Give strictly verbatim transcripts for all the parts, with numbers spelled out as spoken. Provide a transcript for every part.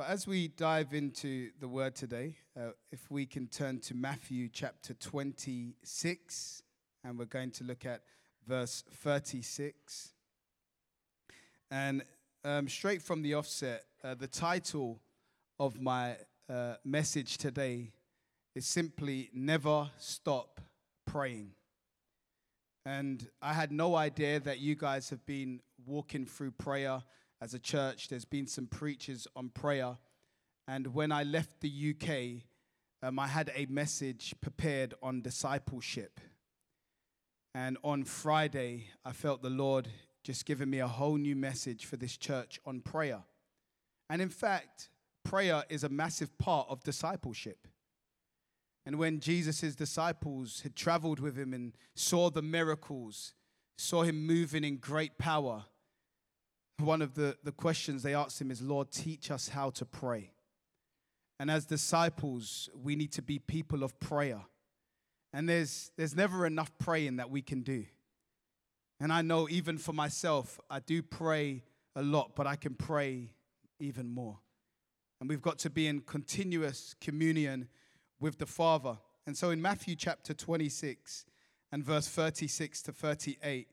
But as we dive into the word today, uh, if we can turn to Matthew chapter twenty-six, and we're going to look at verse thirty-six. And um, straight from the offset, uh, the title of my uh, message today is simply Never Stop Praying. And I had no idea that you guys have been walking through prayer as a church. There's been some preachers on prayer. And when I left the U K, um, I had a message prepared on discipleship. And on Friday, I felt the Lord just giving me a whole new message for this church on prayer. And in fact, prayer is a massive part of discipleship. And when Jesus' disciples had traveled with him and saw the miracles, saw him moving in great power, one of the, the questions they asked him is, Lord, teach us how to pray. And as disciples, we need to be people of prayer. And there's there's never enough praying that we can do. And I know even for myself, I do pray a lot, but I can pray even more. And we've got to be in continuous communion with the Father. And so in Matthew chapter twenty-six and verse thirty-six to thirty-eight,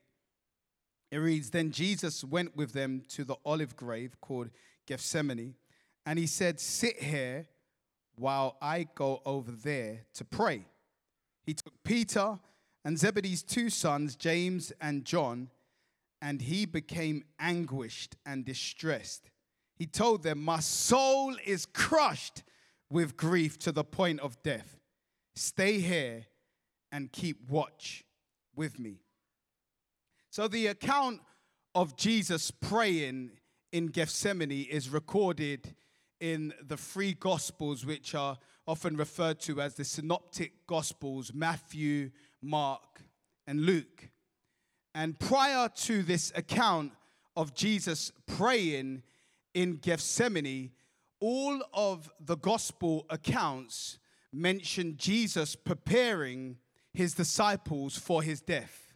it reads, Then Jesus went with them to the olive grove called Gethsemane, and he said, Sit here while I go over there to pray. He took Peter and Zebedee's two sons, James and John, and he became anguished and distressed. He told them, My soul is crushed with grief to the point of death. Stay here and keep watch with me. So the account of Jesus praying in Gethsemane is recorded in the three Gospels, which are often referred to as the Synoptic Gospels, Matthew, Mark, and Luke. And prior to this account of Jesus praying in Gethsemane, all of the Gospel accounts mention Jesus preparing his disciples for his death.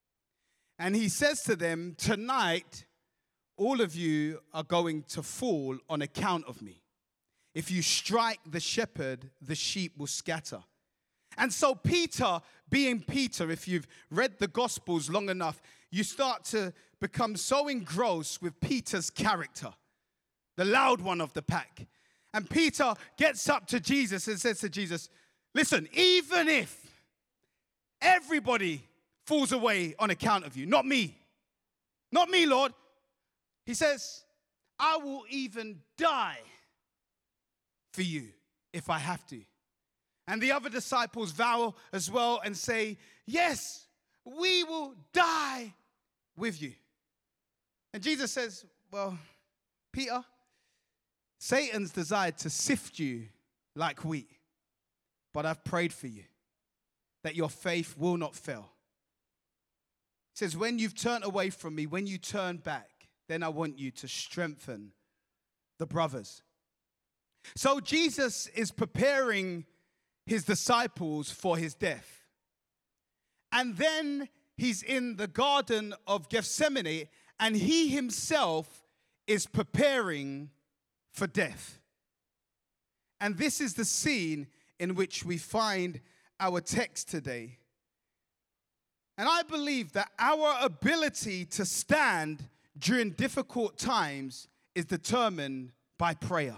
And he says to them, Tonight, all of you are going to fall on account of me. If you strike the shepherd, the sheep will scatter. And so Peter, being Peter, if you've read the Gospels long enough, you start to become so engrossed with Peter's character, the loud one of the pack. And Peter gets up to Jesus and says to Jesus, Listen, even if everybody falls away on account of you, not me, not me, Lord. He says, I will even die for you if I have to. And the other disciples vow as well and say, Yes, we will die with you. And Jesus says, Well, Peter, Satan's desired to sift you like wheat, but I've prayed for you that your faith will not fail. He says, when you've turned away from me, when you turn back, then I want you to strengthen the brothers. So Jesus is preparing his disciples for his death. And then he's in the Garden of Gethsemane, and he himself is preparing for death. And this is the scene in which we find our text today. And I believe that our ability to stand during difficult times is determined by prayer.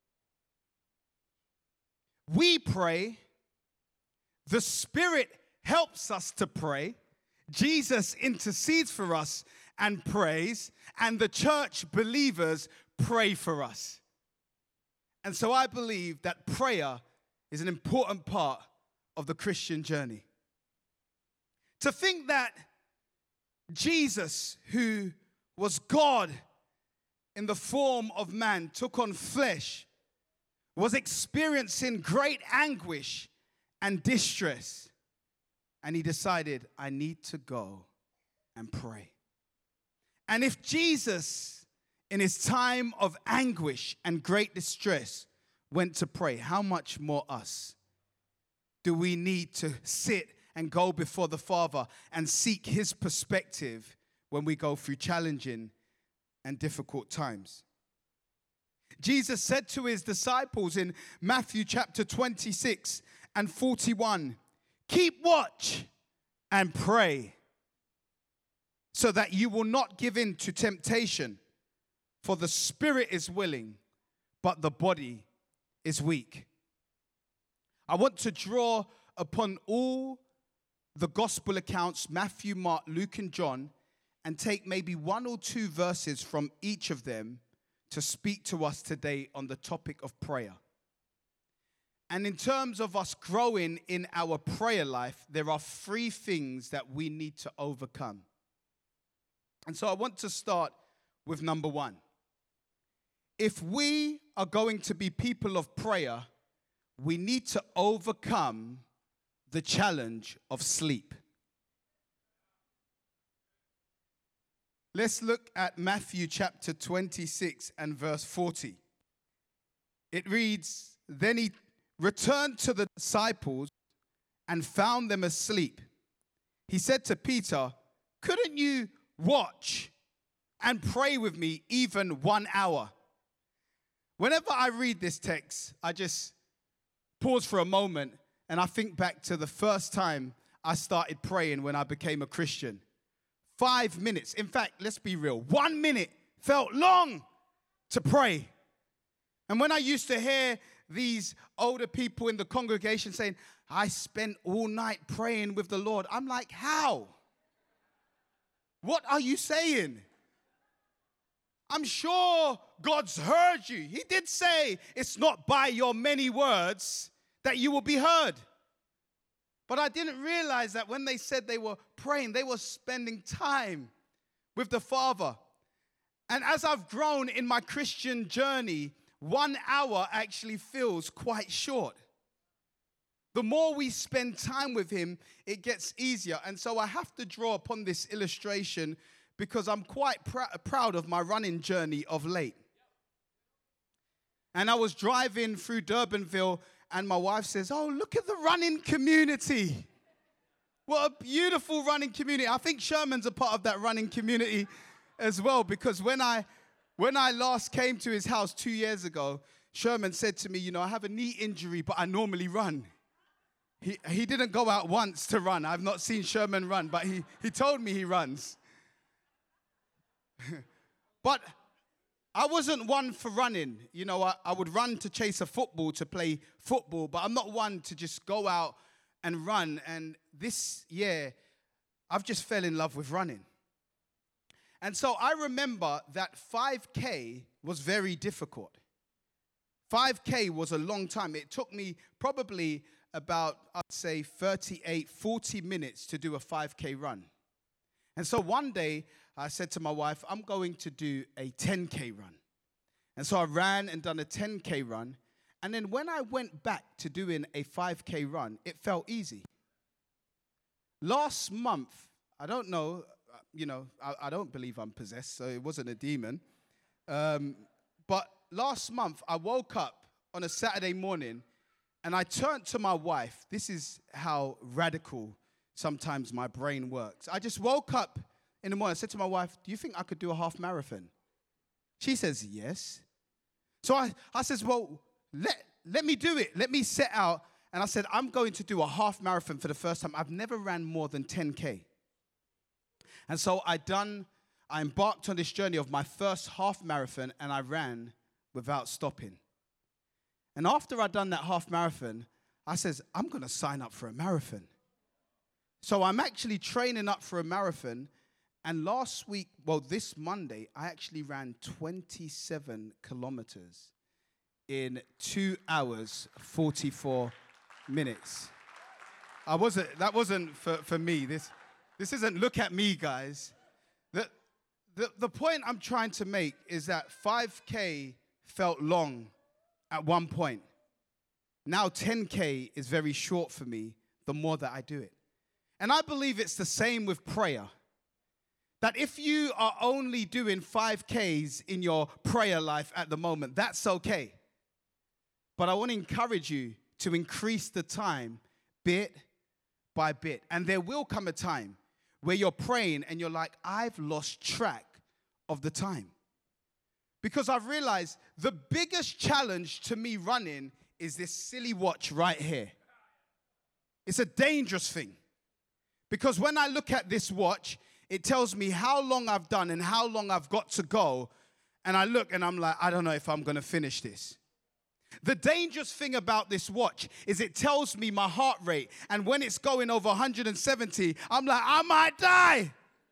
We pray, the Spirit helps us to pray, Jesus intercedes for us and prays, and the church believers pray for us. And so I believe that prayer is an important part of the Christian journey. To think that Jesus, who was God in the form of man, took on flesh, was experiencing great anguish and distress. And he decided, I need to go and pray. And if Jesus, in his time of anguish and great distress, went to pray, how much more us do we need to sit and go before the Father and seek his perspective when we go through challenging and difficult times? Jesus said to his disciples in Matthew chapter twenty-six and forty-one, keep watch and pray so that you will not give in to temptation. For the spirit is willing, but the body is weak. I want to draw upon all the gospel accounts, Matthew, Mark, Luke, and John, and take maybe one or two verses from each of them to speak to us today on the topic of prayer. And in terms of us growing in our prayer life, there are three things that we need to overcome. And so I want to start with number one. If we are going to be people of prayer, we need to overcome the challenge of sleep. Let's look at Matthew chapter twenty-six and verse forty. It reads, then he returned to the disciples and found them asleep. He said to Peter, couldn't you watch and pray with me even one hour? Whenever I read this text, I just pause for a moment and I think back to the first time I started praying when I became a Christian. Five minutes. In fact, let's be real. One minute felt long to pray. And when I used to hear these older people in the congregation saying, I spent all night praying with the Lord, I'm like, how? What are you saying? I'm sure God's heard you. He did say it's not by your many words that you will be heard. But I didn't realize that when they said they were praying, they were spending time with the Father. And as I've grown in my Christian journey, one hour actually feels quite short. The more we spend time with him, it gets easier. And so I have to draw upon this illustration because I'm quite pr- proud of my running journey of late. And I was driving through Durbanville, and my wife says, oh, look at the running community. What a beautiful running community. I think Sherman's a part of that running community as well, because when I when I last came to his house two years ago, Sherman said to me, you know, I have a knee injury, but I normally run. He he didn't go out once to run. I've not seen Sherman run, but he, he told me he runs. But I wasn't one for running. You know, I, I would run to chase a football, to play football, but I'm not one to just go out and run. And this year, I've just fell in love with running. And so I remember that five K was very difficult. five K was a long time. It took me probably about, I'd say, thirty-eight, forty minutes to do a five K run. And so one day, I said to my wife, I'm going to do a ten K run. And so I ran and done a ten K run. And then when I went back to doing a five K run, it felt easy. Last month, I don't know, you know, I, I don't believe I'm possessed, so it wasn't a demon. Um, but last month, I woke up on a Saturday morning and I turned to my wife. This is how radical sometimes my brain works. I just woke up in the morning. I said to my wife, do you think I could do a half marathon? She says, yes. So I, I says, well, let, let me do it. Let me set out. And I said, I'm going to do a half marathon for the first time. I've never ran more than ten K. And so I done, I embarked on this journey of my first half marathon, and I ran without stopping. And after I'd done that half marathon, I says, I'm going to sign up for a marathon. So I'm actually training up for a marathon. And last week, well, this Monday, I actually ran twenty-seven kilometers in two hours, forty-four minutes. I wasn't, that wasn't for, for me. This, this isn't look at me, guys. The, the, the point I'm trying to make is that five K felt long at one point. Now ten K is very short for me the more that I do it. And I believe it's the same with prayer. That if you are only doing five Ks in your prayer life at the moment, that's okay. But I want to encourage you to increase the time bit by bit. And there will come a time where you're praying and you're like, I've lost track of the time. Because I've realized the biggest challenge to me running is this silly watch right here. It's a dangerous thing. Because when I look at this watch, it tells me how long I've done and how long I've got to go. And I look and I'm like, I don't know if I'm going to finish this. The dangerous thing about this watch is it tells me my heart rate. And when it's going over one hundred seventy, I'm like, I might die.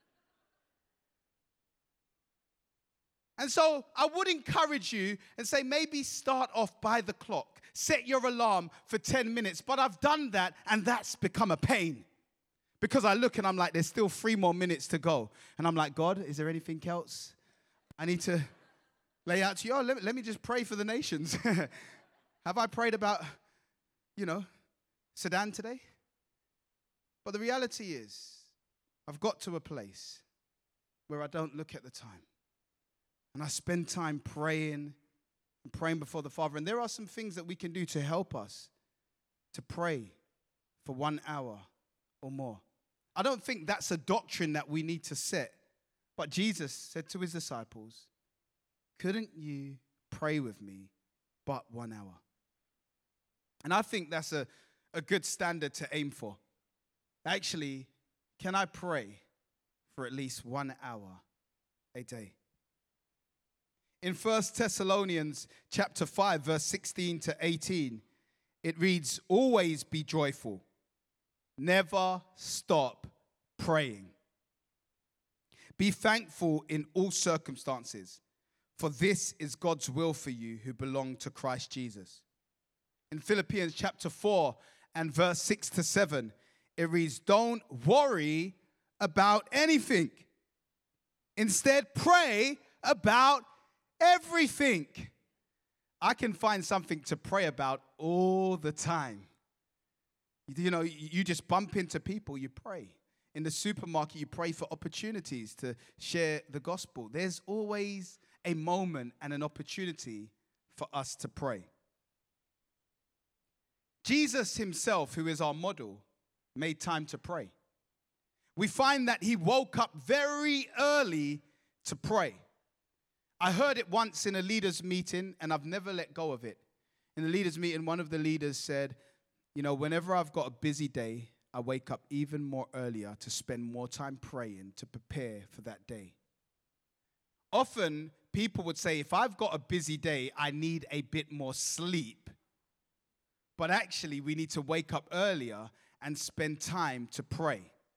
And so I would encourage you and say maybe start off by the clock. Set your alarm for ten minutes. But I've done that and that's become a pain. Because I look and I'm like, there's still three more minutes to go. And I'm like, God, is there anything else I need to lay out to you? Oh, let, let me just pray for the nations. Have I prayed about, you know, Sudan today? But the reality is, I've got to a place where I don't look at the time. And I spend time praying and praying before the Father. And there are some things that we can do to help us to pray for one hour or more. I don't think that's a doctrine that we need to set. But Jesus said to his disciples, couldn't you pray with me but one hour? And I think that's a, a good standard to aim for. Actually, can I pray for at least one hour a day? In First Thessalonians chapter five, verse sixteen to eighteen, it reads, always be joyful. Never stop praying. Be thankful in all circumstances, for this is God's will for you who belong to Christ Jesus. In Philippians chapter four and verse six to seven, it reads, don't worry about anything. Instead, pray about everything. I can find something to pray about all the time. You know, you just bump into people, you pray. In the supermarket, you pray for opportunities to share the gospel. There's always a moment and an opportunity for us to pray. Jesus himself, who is our model, made time to pray. We find that he woke up very early to pray. I heard it once in a leaders' meeting, and I've never let go of it. In the leaders' meeting, one of the leaders said, you know, whenever I've got a busy day, I wake up even more earlier to spend more time praying to prepare for that day. Often, people would say, if I've got a busy day, I need a bit more sleep. But actually, we need to wake up earlier and spend time to pray.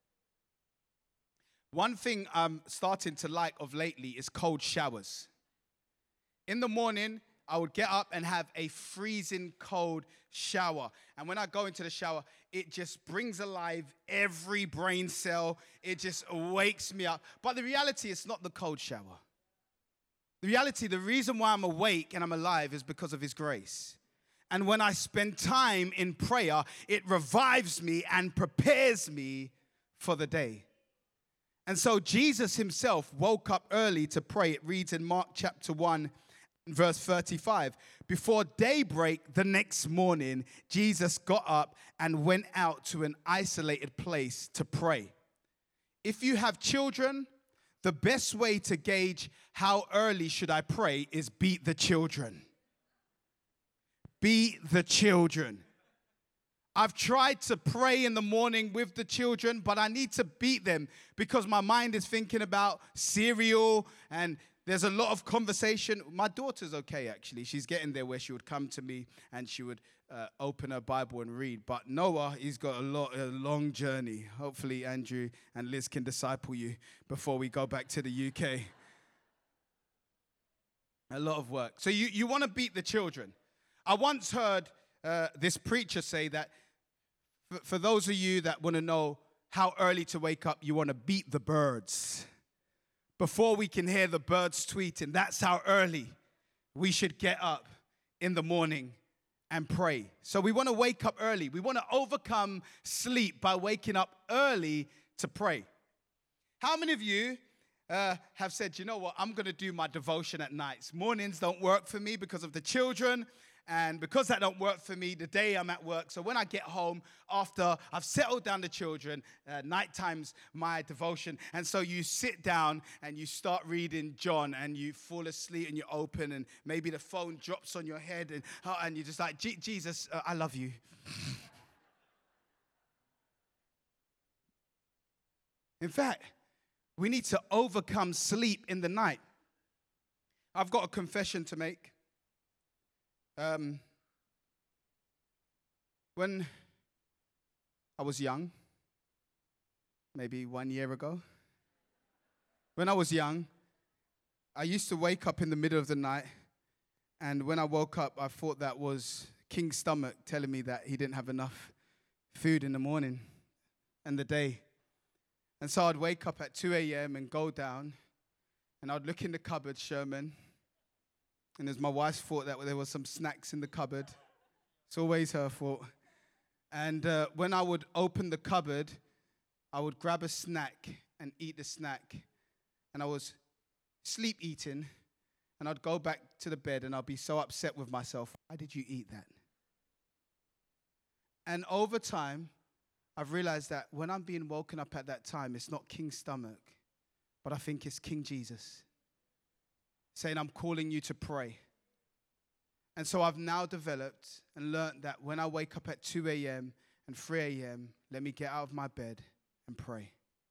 One thing I'm starting to like of lately is cold showers. In the morning, I would get up and have a freezing cold shower. And when I go into the shower, it just brings alive every brain cell. It just wakes me up. But the reality is not the cold shower. The reality, the reason why I'm awake and I'm alive is because of his grace. And when I spend time in prayer, it revives me and prepares me for the day. And so Jesus himself woke up early to pray. It reads in Mark chapter one, verse thirty-five. Before daybreak the next morning, Jesus got up and went out to an isolated place to pray. If you have children, the best way to gauge how early should I pray is beat the children. Beat the children. I've tried to pray in the morning with the children, but I need to beat them because my mind is thinking about cereal and there's a lot of conversation. My daughter's okay, actually. She's getting there where she would come to me and she would uh, open her Bible and read. But Noah, he's got a, lot, a long journey. Hopefully Andrew and Liz can disciple you before we go back to the U K. A lot of work. So you, you want to beat the children. I once heard uh, this preacher say that f- for those of you that want to know how early to wake up, you want to beat the birds. Before we can hear the birds tweeting, that's how early we should get up in the morning and pray. So we want to wake up early. We want to overcome sleep by waking up early to pray. How many of you uh, have said, you know what, I'm going to do my devotion at nights. Mornings don't work for me because of the children. And because that don't work for me, the day I'm at work, so when I get home after I've settled down the children, uh, night time's my devotion. And so you sit down and you start reading John and you fall asleep and you open and maybe the phone drops on your head and, uh, and you're just like, Jesus, uh, I love you. In fact, we need to overcome sleep in the night. I've got a confession to make. Um, when I was young, maybe one year ago, when I was young, I used to wake up in the middle of the night, and when I woke up, I thought that was King's stomach telling me that he didn't have enough food in the morning and the day. And so I'd wake up at two a.m. and go down, and I'd look in the cupboard, Sherman, and as my wife thought that there was some snacks in the cupboard. It's always her fault. And uh, when I would open the cupboard, I would grab a snack and eat the snack. And I was sleep eating, and I'd go back to the bed, and I'd be so upset with myself. Why did you eat that? And over time, I've realized that when I'm being woken up at that time, it's not King's stomach, but I think it's King Jesus saying, I'm calling you to pray. And so I've now developed and learned that when I wake up at two a.m. and three a.m., let me get out of my bed and pray.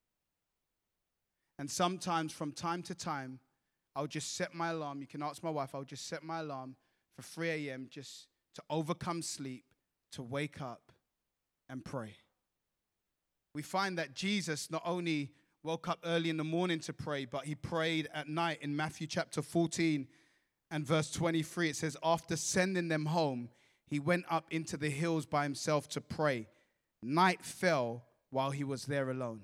And sometimes from time to time, I'll just set my alarm. You can ask my wife, I'll just set my alarm for three a.m. just to overcome sleep, to wake up and pray. We find that Jesus not only woke up early in the morning to pray, but he prayed at night. In Matthew chapter fourteen and verse twenty-three, it says, after sending them home, he went up into the hills by himself to pray. Night fell while he was there alone.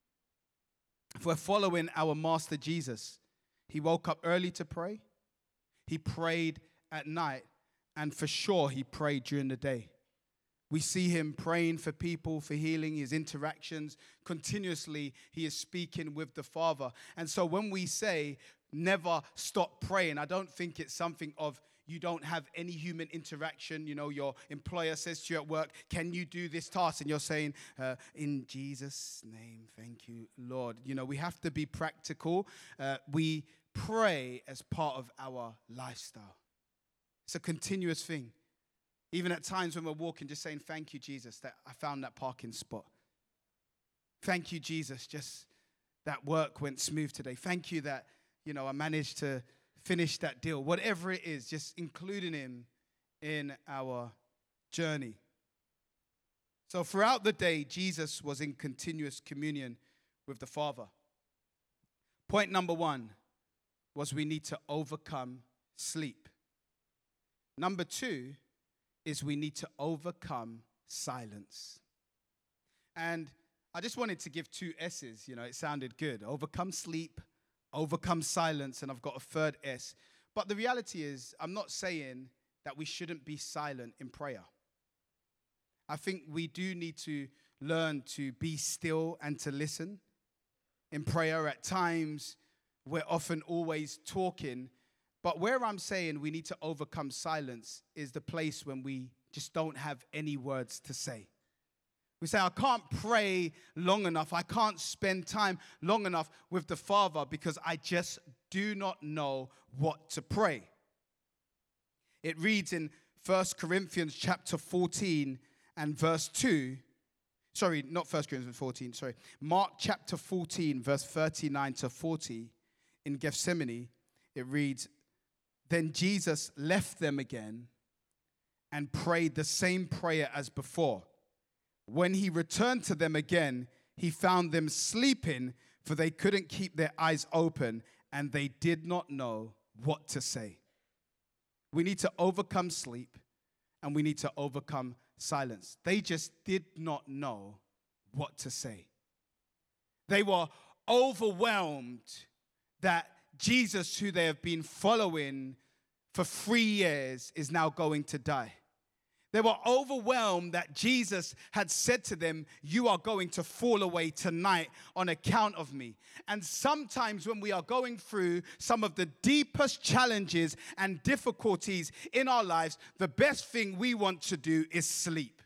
If we're following our Master Jesus, he woke up early to pray, he prayed at night, and for sure he prayed during the day. We see him praying for people, for healing, his interactions. Continuously, he is speaking with the Father. And so when we say never stop praying, I don't think it's something of you don't have any human interaction. You know, your employer says to you at work, can you do this task? And you're saying, uh, in Jesus' name, thank you, Lord. You know, we have to be practical. Uh, we pray as part of our lifestyle. It's a continuous thing. Even at times when we're walking, just saying, thank you, Jesus, that I found that parking spot. Thank you, Jesus, just that work went smooth today. Thank you that, you know, I managed to finish that deal. Whatever it is, just including him in our journey. So throughout the day, Jesus was in continuous communion with the Father. Point number one was we need to overcome sleep. Number two is we need to overcome silence. And I just wanted to give two S's, you know, it sounded good. Overcome sleep, overcome silence, and I've got a third S. But the reality is, I'm not saying that we shouldn't be silent in prayer. I think we do need to learn to be still and to listen. In prayer, at times, we're often always talking. But where I'm saying we need to overcome silence is the place when we just don't have any words to say. We say, I can't pray long enough. I can't spend time long enough with the Father because I just do not know what to pray. It reads in First Corinthians chapter fourteen and verse two. Sorry, not First Corinthians fourteen, sorry. Mark chapter fourteen, verse thirty-nine to forty. In Gethsemane, it reads, then Jesus left them again and prayed the same prayer as before. When he returned to them again, he found them sleeping, for they couldn't keep their eyes open, and they did not know what to say. We need to overcome sleep, and we need to overcome silence. They just did not know what to say. They were overwhelmed that Jesus, who they have been following for three years, is now going to die. They were overwhelmed that Jesus had said to them, you are going to fall away tonight on account of me. And sometimes when we are going through some of the deepest challenges and difficulties in our lives, the best thing we want to do is sleep.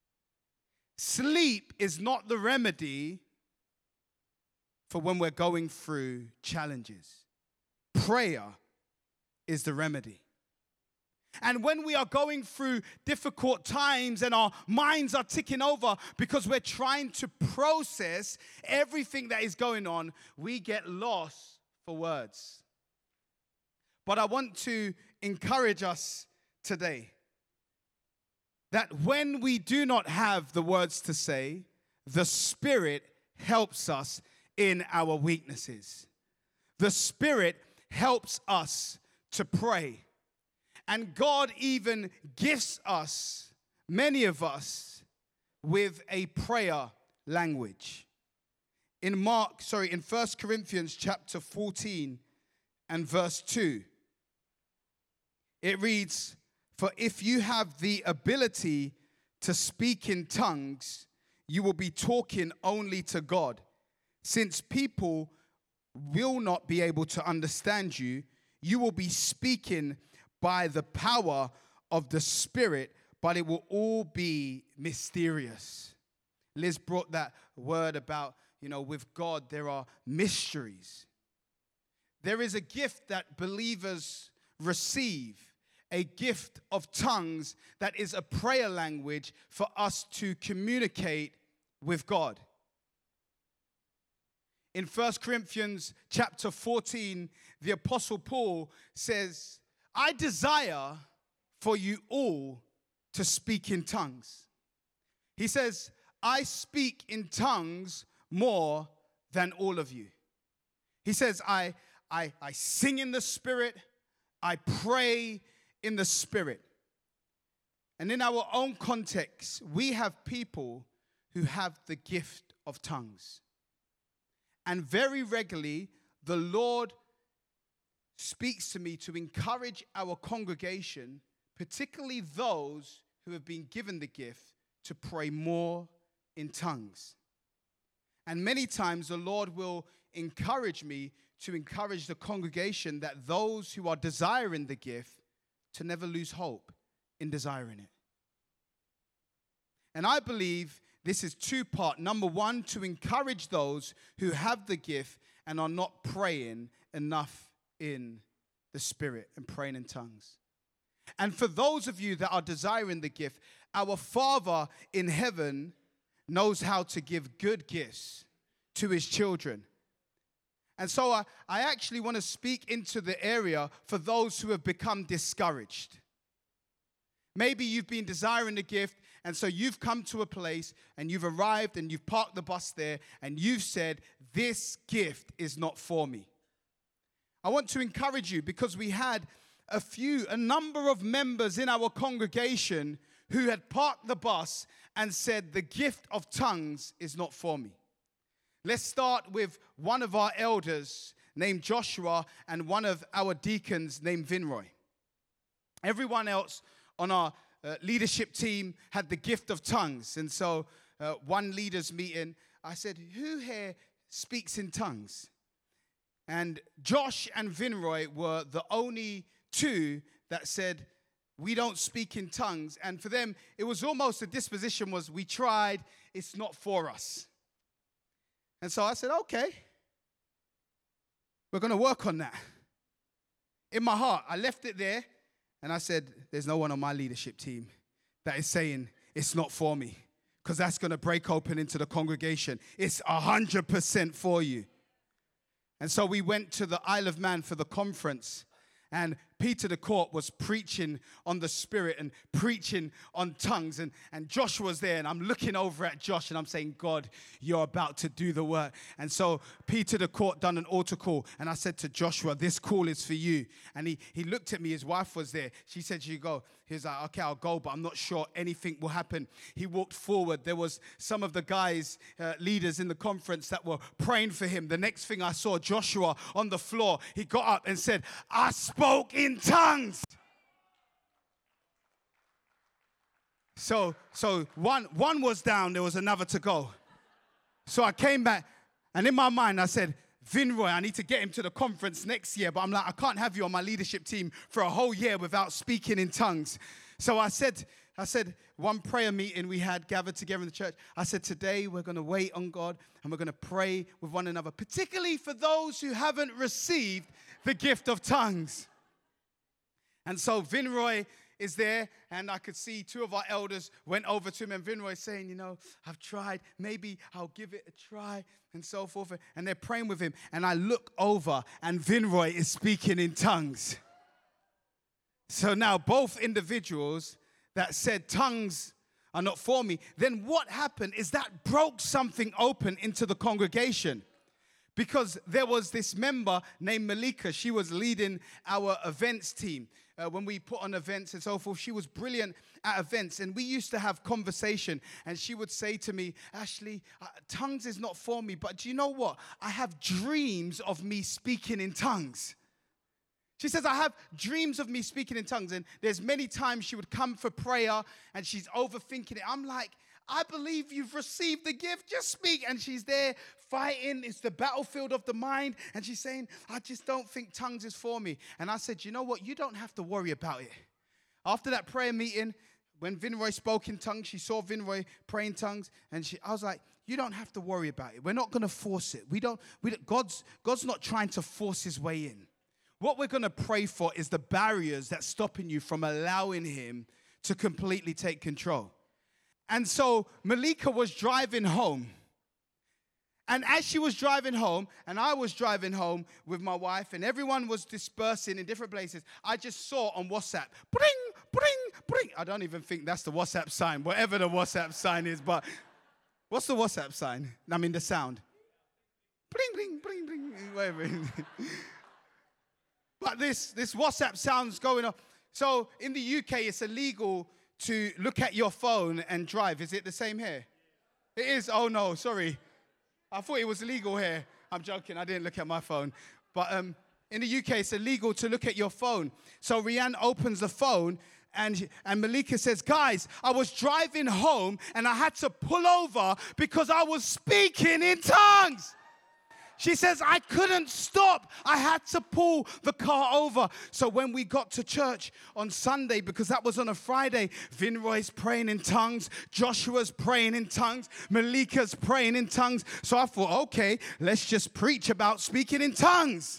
Sleep is not the remedy for when we're going through challenges. Prayer is the remedy. And when we are going through difficult times and our minds are ticking over because we're trying to process everything that is going on, we get lost for words. But I want to encourage us today that when we do not have the words to say, the Spirit helps us in our weaknesses. The Spirit helps us to pray. And God even gifts us, many of us, with a prayer language. In Mark, sorry, in First Corinthians chapter fourteen and verse two, it reads, for if you have the ability to speak in tongues, you will be talking only to God. Since people will not be able to understand you, you will be speaking by the power of the Spirit, but it will all be mysterious. Liz brought that word about, you know, with God there are mysteries. There is a gift that believers receive, a gift of tongues that is a prayer language for us to communicate with God. In First Corinthians chapter fourteen, the Apostle Paul says, I desire for you all to speak in tongues. He says, I speak in tongues more than all of you. He says, I, I, I sing in the Spirit, I pray in the Spirit. And in our own context, we have people who have the gift of tongues. And very regularly, the Lord speaks to me to encourage our congregation, particularly those who have been given the gift, to pray more in tongues. And many times the Lord will encourage me to encourage the congregation that those who are desiring the gift to never lose hope in desiring it. And I believe this is two-part. Number one, to encourage those who have the gift and are not praying enough in the Spirit and praying in tongues. And for those of you that are desiring the gift, our Father in heaven knows how to give good gifts to his children. And so I, I actually want to speak into the area for those who have become discouraged. Maybe you've been desiring the gift, and so you've come to a place and you've arrived and you've parked the bus there and you've said, this gift is not for me. I want to encourage you because we had a few, a number of members in our congregation who had parked the bus and said, the gift of tongues is not for me. Let's start with one of our elders named Joshua and one of our deacons named Vinroy. Everyone else on our uh, leadership team had the gift of tongues. And so uh, one leaders meeting, I said, who here speaks in tongues? And Josh and Vinroy were the only two that said, we don't speak in tongues. And for them, it was almost the disposition was, we tried, it's not for us. And so I said, okay, we're going to work on that. In my heart, I left it there, and I said, there's no one on my leadership team that is saying it's not for me, because that's going to break open into the congregation. It's one hundred percent for you. And so we went to the Isle of Man for the conference, and Peter the Court was preaching on the Spirit and preaching on tongues, and, and Josh was there, and I'm looking over at Josh, and I'm saying, God, you're about to do the work. And so Peter the Court done an altar call, and I said to Joshua, this call is for you. And he, he looked at me, his wife was there. She said, you go. He was like, okay, I'll go, but I'm not sure anything will happen. He walked forward. There was some of the guys, uh, leaders in the conference that were praying for him. The next thing I saw, Joshua on the floor, he got up and said, I spoke in tongues. So, so one, one was down, there was another to go. So I came back, and in my mind, I said, Vinroy, I need to get him to the conference next year, but I'm like, I can't have you on my leadership team for a whole year without speaking in tongues. So I said, I said, one prayer meeting we had gathered together in the church, I said, today we're going to wait on God, and we're going to pray with one another, particularly for those who haven't received the gift of tongues. And so Vinroy is there, and I could see two of our elders went over to him, and Vinroy saying, you know, I've tried, maybe I'll give it a try, and so forth. And they're praying with him, and I look over, and Vinroy is speaking in tongues. So now both individuals that said tongues are not for me, then what happened is that broke something open into the congregation. Because there was this member named Malika. She was leading our events team. Uh, when we put on events and so forth, she was brilliant at events. And we used to have conversation. And she would say to me, Ashley, uh, tongues is not for me. But do you know what? I have dreams of me speaking in tongues. She says, I have dreams of me speaking in tongues. And there's many times she would come for prayer and she's overthinking it. I'm like, I believe you've received the gift. Just speak. And she's there fighting. It's the battlefield of the mind. And she's saying, I just don't think tongues is for me. And I said, you know what? You don't have to worry about it. After that prayer meeting, when Vinroy spoke in tongues, she saw Vinroy pray in tongues. And she, I was like, you don't have to worry about it. We're not going to force it. We don't, we don't, God's, God's not trying to force his way in. What we're going to pray for is the barriers that's stopping you from allowing him to completely take control. And so Malika was driving home. And as she was driving home, and I was driving home with my wife, and everyone was dispersing in different places, I just saw on WhatsApp, bring, bring, bring. I don't even think that's the WhatsApp sign, whatever the WhatsApp sign is. But what's the WhatsApp sign? I mean, the sound. Bring, bring, bring, bring, whatever. But this, this WhatsApp sound's going off. So in the U K, it's illegal to look at your phone and drive. Is it the same here? It is? Oh, no, sorry. I thought it was illegal here. I'm joking. I didn't look at my phone. But um, in the U K, it's illegal to look at your phone. So Rianne opens the phone, and, and Malika says, guys, I was driving home, and I had to pull over because I was speaking in tongues. She says, I couldn't stop. I had to pull the car over. So when we got to church on Sunday, because that was on a Friday, Vinroy's praying in tongues, Joshua's praying in tongues, Malika's praying in tongues. So I thought, okay, let's just preach about speaking in tongues.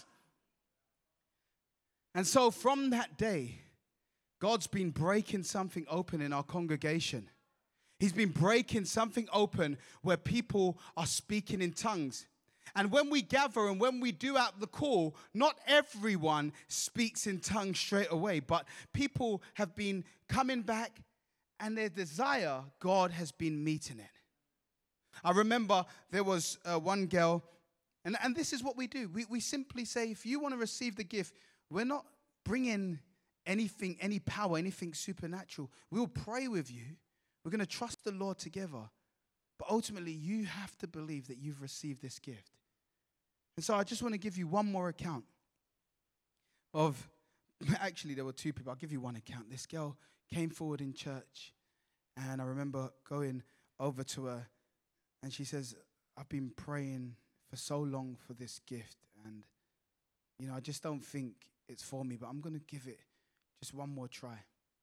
And so from that day, God's been breaking something open in our congregation. He's been breaking something open where people are speaking in tongues. And when we gather and when we do out the call, not everyone speaks in tongues straight away, but people have been coming back and their desire, God has been meeting it. I remember there was uh, one girl, and, and this is what we do. We, we simply say, if you want to receive the gift, we're not bringing anything, any power, anything supernatural. We'll pray with you. We're going to trust the Lord together. But ultimately, you have to believe that you've received this gift. And so I just want to give you one more account of, actually there were two people. I'll give you one account. This girl came forward in church, and I remember going over to her, and she says, I've been praying for so long for this gift, and, you know, I just don't think it's for me, but I'm going to give it just one more try.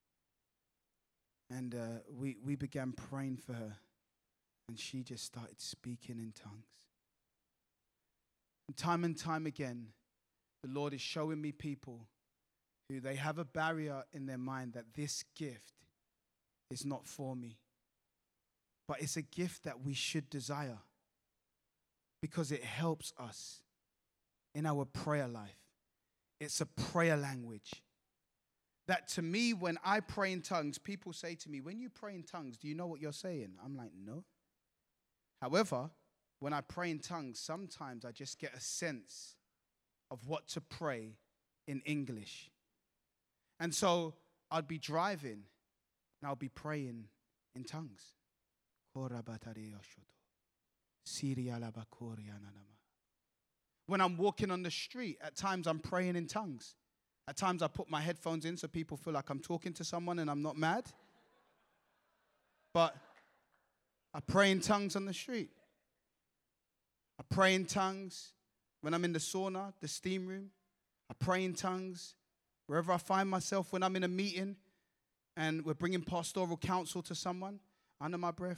And uh, we, we began praying for her, and she just started speaking in tongues. And time and time again, the Lord is showing me people who they have a barrier in their mind that this gift is not for me. But it's a gift that we should desire because it helps us in our prayer life. It's a prayer language. That to me, when I pray in tongues, people say to me, when you pray in tongues, do you know what you're saying? I'm like, no. However, when I pray in tongues, sometimes I just get a sense of what to pray in English. And so I'd be driving and I'll be praying in tongues. When I'm walking on the street, at times I'm praying in tongues. At times I put my headphones in so people feel like I'm talking to someone and I'm not mad. But I pray in tongues on the street. I pray in tongues when I'm in the sauna, the steam room. I pray in tongues wherever I find myself when I'm in a meeting and we're bringing pastoral counsel to someone. Under my breath.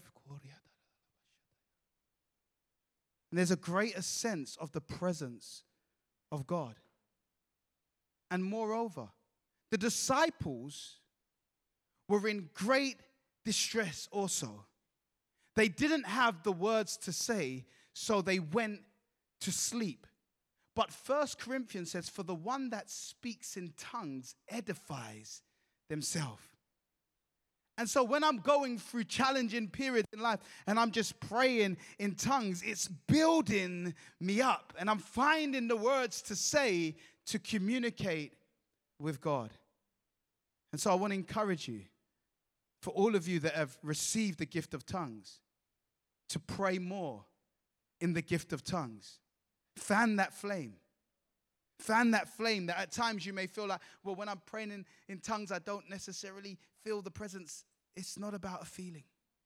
And there's a greater sense of the presence of God. And moreover, the disciples were in great distress also. They didn't have the words to say, so they went to sleep. But First Corinthians says, for the one that speaks in tongues edifies themselves. And so when I'm going through challenging periods in life and I'm just praying in tongues, it's building me up. And I'm finding the words to say to communicate with God. And so I want to encourage you, for all of you that have received the gift of tongues, to pray more in the gift of tongues. Fan that flame. Fan that flame that at times you may feel like, well, when I'm praying in, in tongues, I don't necessarily feel the presence. It's not about a feeling.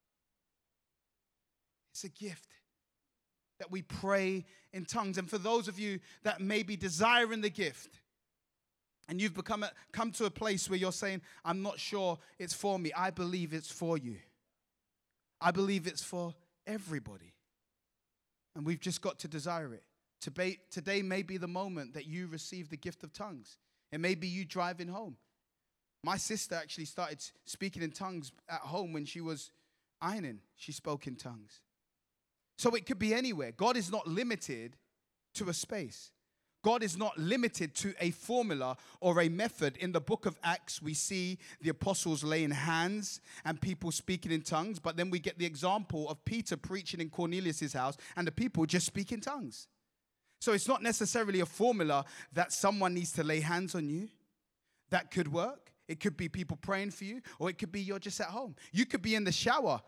It's a gift that we pray in tongues. And for those of you that may be desiring the gift, and you've become a, come to a place where you're saying, I'm not sure it's for me. I believe it's for you. I believe it's for everybody. And we've just got to desire it. Today may be the moment that you receive the gift of tongues. It may be you driving home. My sister actually started speaking in tongues at home when she was ironing. She spoke in tongues. So it could be anywhere. God is not limited to a space. God is not limited to a formula or a method. In the book of Acts, we see the apostles laying hands and people speaking in tongues. But then we get the example of Peter preaching in Cornelius' house and the people just speak in tongues. So it's not necessarily a formula that someone needs to lay hands on you. That could work. It could be people praying for you, or it could be you're just at home. You could be in the shower.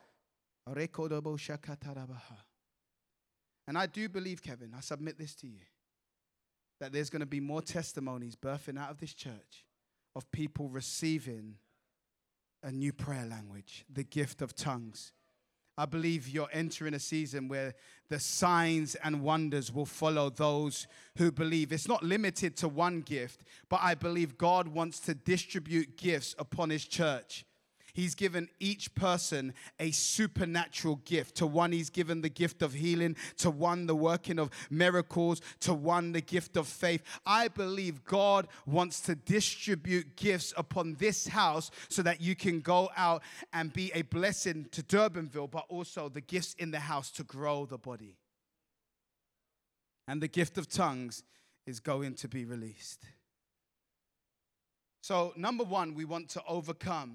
And I do believe, Kevin, I submit this to you, that there's going to be more testimonies birthing out of this church of people receiving a new prayer language, the gift of tongues. I believe you're entering a season where the signs and wonders will follow those who believe. It's not limited to one gift, but I believe God wants to distribute gifts upon his church. He's given each person a supernatural gift. To one, he's given the gift of healing. To one, the working of miracles. To one, the gift of faith. I believe God wants to distribute gifts upon this house so that you can go out and be a blessing to Durbanville, but also the gifts in the house to grow the body. And the gift of tongues is going to be released. So, number one, we want to overcome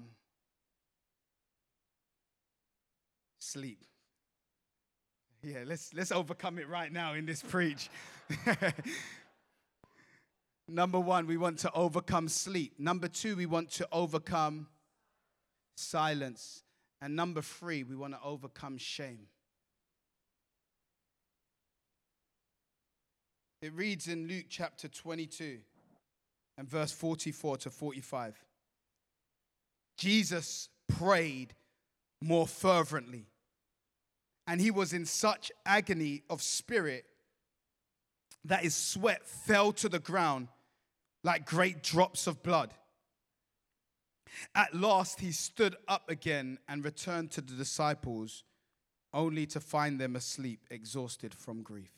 sleep. Yeah, let's let's overcome it right now in this preach. Number one, we want to overcome sleep. Number two, we want to overcome silence. And number three, we want to overcome shame. It reads in Luke chapter twenty-two and verse forty-four to forty-five. Jesus prayed more fervently, and he was in such agony of spirit that his sweat fell to the ground like great drops of blood. At last he stood up again and returned to the disciples, only to find them asleep, exhausted from grief.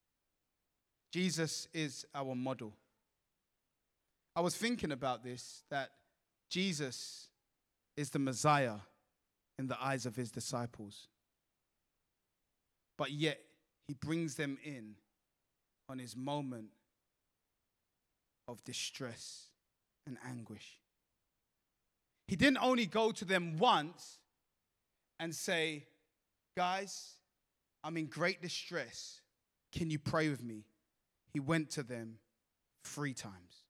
Jesus is our model. I was thinking about this, that Jesus is the Messiah in the eyes of his disciples. But yet, he brings them in on his moment of distress and anguish. He didn't only go to them once and say, guys, I'm in great distress. Can you pray with me? He went to them three times.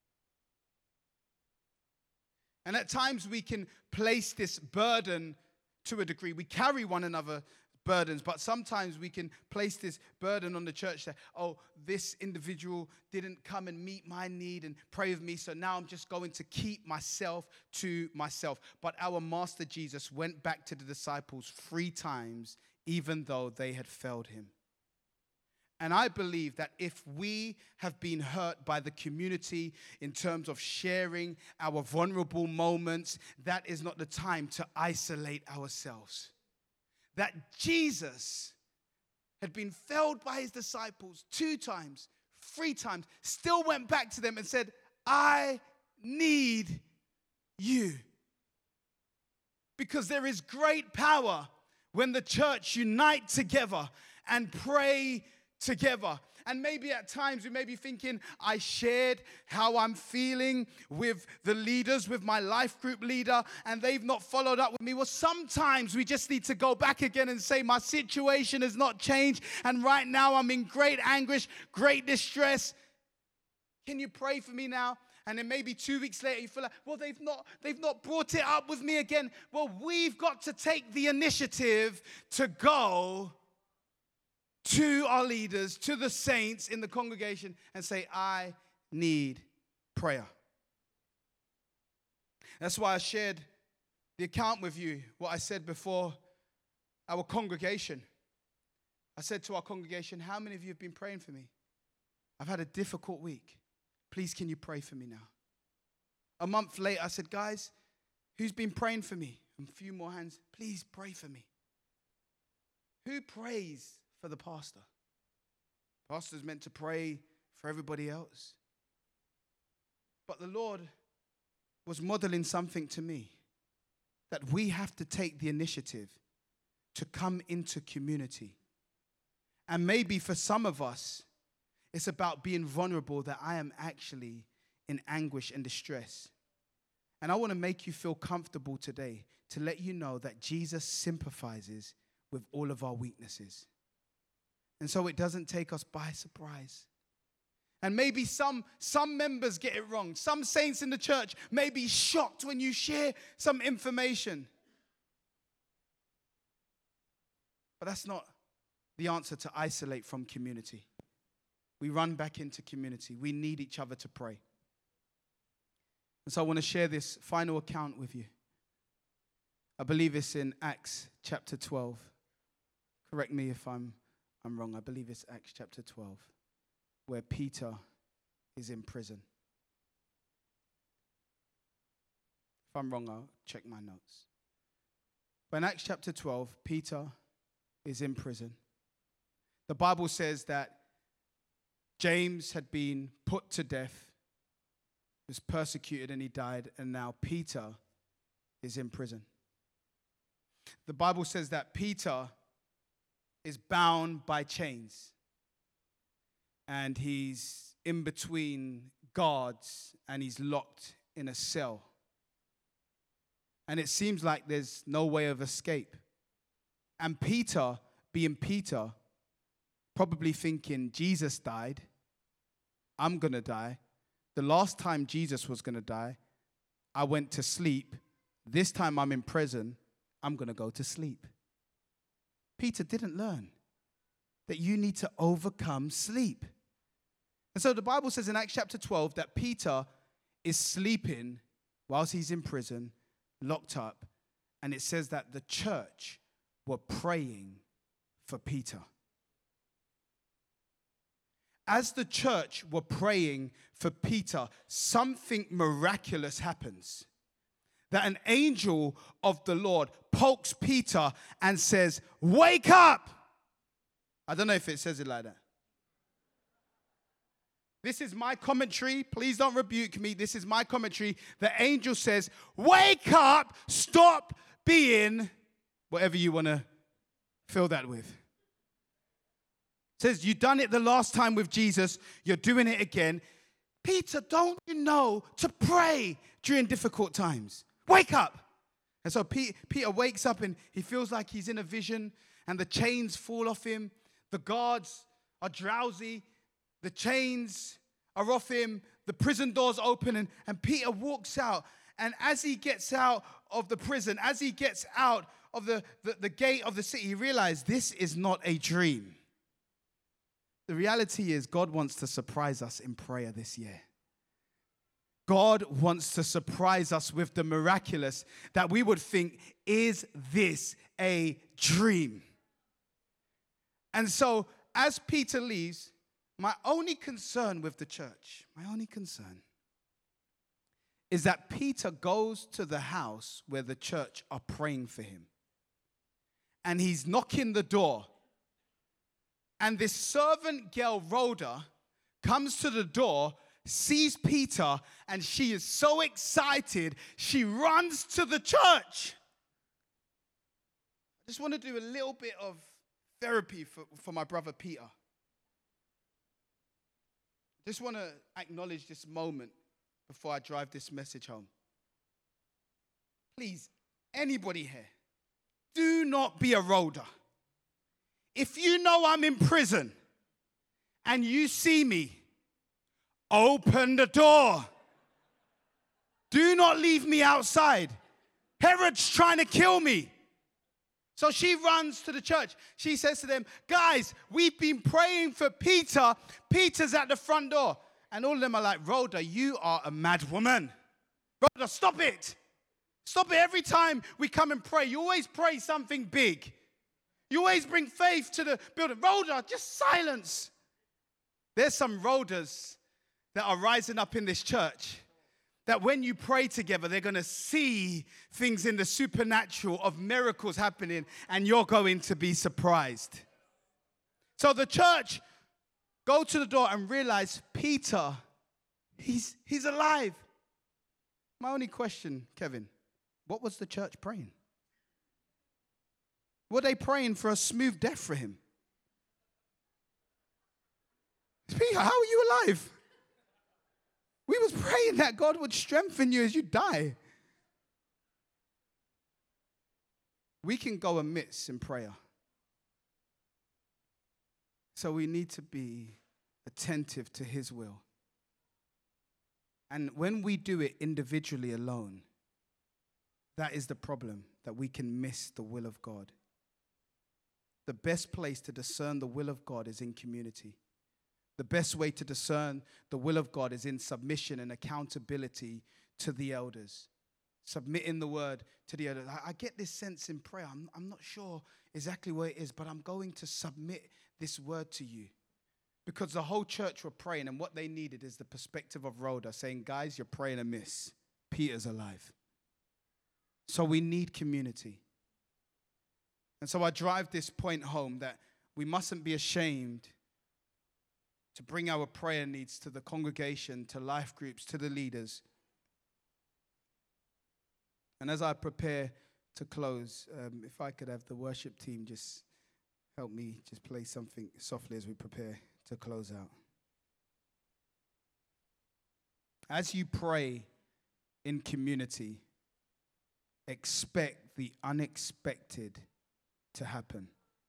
And at times we can place this burden to a degree. We carry one another's burdens, but sometimes we can place this burden on the church that, oh, this individual didn't come and meet my need and pray with me, so now I'm just going to keep myself to myself. But our Master Jesus went back to the disciples three times, even though they had failed him. And I believe that if we have been hurt by the community in terms of sharing our vulnerable moments, that is not the time to isolate ourselves. That Jesus had been failed by his disciples two times, three times, still went back to them and said, I need you. Because there is great power when the church unite together and pray together. And maybe at times we may be thinking, I shared how I'm feeling with the leaders, with my life group leader, and they've not followed up with me. Well, sometimes we just need to go back again and say, my situation has not changed, and right now I'm in great anguish, great distress. Can you pray for me now? And then maybe two weeks later you feel like, well, they've not, they've not brought it up with me again. Well, we've got to take the initiative to go to our leaders, to the saints in the congregation, and say, I need prayer. That's why I shared the account with you, what I said before our congregation. I said to our congregation, how many of you have been praying for me? I've had a difficult week. Please, can you pray for me now? A month later, I said, guys, who's been praying for me? And a few more hands. Please pray for me. Who prays for the pastor? Pastor's meant to pray for everybody else. But the Lord was modeling something to me, that we have to take the initiative to come into community. And maybe for some of us, it's about being vulnerable, that I am actually in anguish and distress. And I want to make you feel comfortable today to let you know that Jesus sympathizes with all of our weaknesses. And so it doesn't take us by surprise. And maybe some, some members get it wrong. Some saints in the church may be shocked when you share some information. But that's not the answer to isolate from community. We run back into community. We need each other to pray. And so I want to share this final account with you. I believe it's in Acts chapter twelve. Correct me if I'm I'm wrong. I believe it's Acts chapter twelve, where Peter is in prison. If I'm wrong, I'll check my notes. But in Acts chapter twelve, Peter is in prison. The Bible says that James had been put to death, was persecuted, and he died, and now Peter is in prison. The Bible says that Peter is bound by chains, and he's in between guards, and he's locked in a cell. And it seems like there's no way of escape. And Peter, being Peter, probably thinking, Jesus died, I'm going to die. The last time Jesus was going to die, I went to sleep. This time I'm in prison, I'm going to go to sleep. Peter didn't learn that you need to overcome sleep. And so the Bible says in Acts chapter twelve that Peter is sleeping whilst he's in prison, locked up. And it says that the church were praying for Peter. As the church were praying for Peter, something miraculous happens. That an angel of the Lord pokes Peter and says, wake up. I don't know if it says it like that. This is my commentary. Please don't rebuke me. This is my commentary. The angel says, wake up, stop being whatever you want to fill that with. It says, you've done it the last time with Jesus. You're doing it again. Peter, don't you know to pray during difficult times? Wake up. And so Peter wakes up and he feels like he's in a vision, and the chains fall off him. The guards are drowsy. The chains are off him. The prison doors open, and, and Peter walks out. And as he gets out of the prison, as he gets out of the, the, the gate of the city, he realized this is not a dream. The reality is God wants to surprise us in prayer this year. God wants to surprise us with the miraculous that we would think, is this a dream? And so, as Peter leaves, my only concern with the church, my only concern, is that Peter goes to the house where the church are praying for him. And he's knocking the door. And this servant girl, Rhoda, comes to the door, sees Peter, and she is so excited, she runs to the church. I just want to do a little bit of therapy for, for my brother Peter. Just want to acknowledge this moment before I drive this message home. Please, anybody here, do not be a Rhoda. If you know I'm in prison and you see me, open the door. Do not leave me outside. Herod's trying to kill me. So she runs to the church. She says to them, guys, we've been praying for Peter. Peter's at the front door. And all of them are like, Rhoda, you are a mad woman. Rhoda, stop it. Stop it. Every time we come and pray, you always pray something big. You always bring faith to the building. Rhoda, just silence. There's some Rhodas that are rising up in this church that when you pray together, they're going to see things in the supernatural of miracles happening, and you're going to be surprised. So the church go to the door and realize Peter, he's, he's alive. My only question, Kevin, what was the church praying? Were they praying for a smooth death for him? Peter, how are you alive? We was praying that God would strengthen you as you die. We can go amiss in prayer. So we need to be attentive to his will. And when we do it individually alone, that is the problem, that we can miss the will of God. The best place to discern the will of God is in community. The best way to discern the will of God is in submission and accountability to the elders. Submitting the word to the elders. I, I get this sense in prayer. I'm, I'm not sure exactly where it is, but I'm going to submit this word to you. Because the whole church were praying, and what they needed is the perspective of Rhoda saying, guys, you're praying amiss. Peter's alive. So we need community. And so I drive this point home that we mustn't be ashamed to bring our prayer needs to the congregation, to life groups, to the leaders. And as I prepare to close, um, if I could have the worship team just help me just play something softly as we prepare to close out. As you pray in community, expect the unexpected to happen.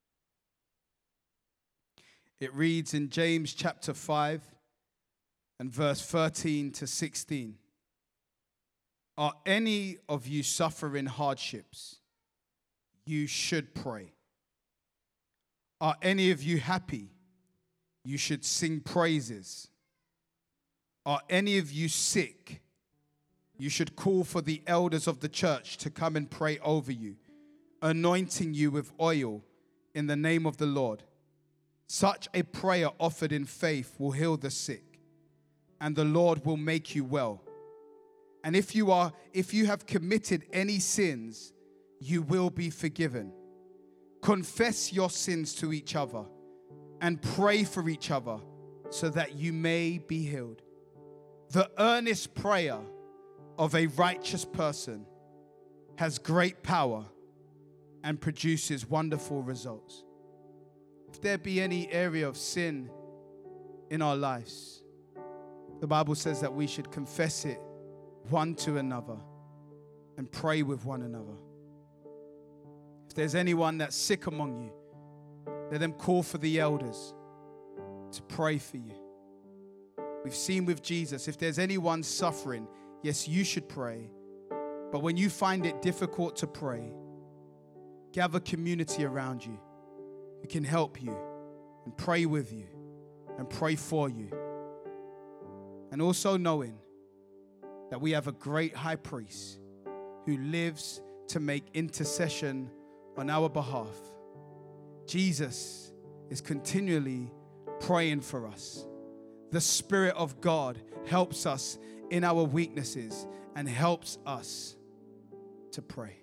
It reads in James chapter five and verse thirteen to sixteen. Are any of you suffering hardships? You should pray. Are any of you happy? You should sing praises. Are any of you sick? You should call for the elders of the church to come and pray over you, anointing you with oil in the name of the Lord. Such a prayer offered in faith will heal the sick, and the Lord will make you well. And if you are, if you have committed any sins, you will be forgiven. Confess your sins to each other and pray for each other so that you may be healed. The earnest prayer of a righteous person has great power and produces wonderful results. If there be any area of sin in our lives, the Bible says that we should confess it one to another and pray with one another. If there's anyone that's sick among you, let them call for the elders to pray for you. We've seen with Jesus, if there's anyone suffering, yes, you should pray, But when you find it difficult to pray, gather community around you who can help you and pray with you and pray for you. And also knowing that we have a great high priest who lives to make intercession on our behalf. Jesus is continually praying for us. The Spirit of God helps us in our weaknesses and helps us to pray.